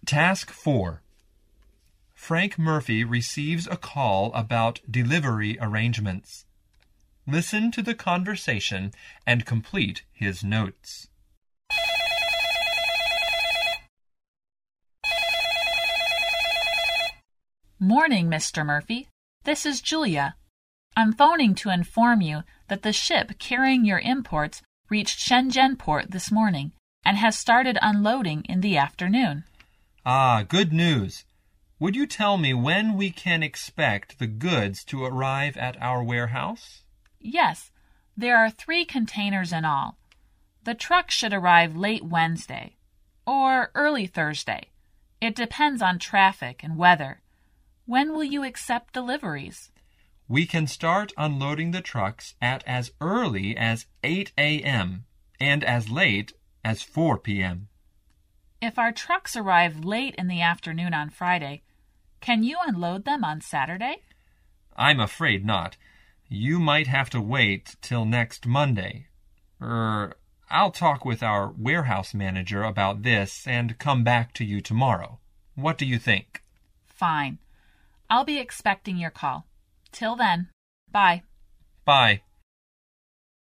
Task 4. Frank Murphy receives a call about delivery arrangements. Listen to the conversation and complete his notes. Morning, Mr. Murphy. This is Julia. I'm phoning to inform you that the ship carrying your imports reached Shenzhen port this morning and has started unloading in the afternoon. Ah, good news. Would you tell me when we can expect the goods to arrive at our warehouse? Yes, there are 3 containers in all. The truck should arrive late Wednesday or early Thursday. It depends on traffic and weather. When will you accept deliveries? We can start unloading the trucks at as early as 8 a.m. and as late as 4 p.m. If our trucks arrive late in the afternoon on Friday, can you unload them on Saturday? I'm afraid not. You might have to wait till next Monday. I'll talk with our warehouse manager about this and come back to you tomorrow. What do you think? Fine. I'll be expecting your call. Till then, bye. Bye.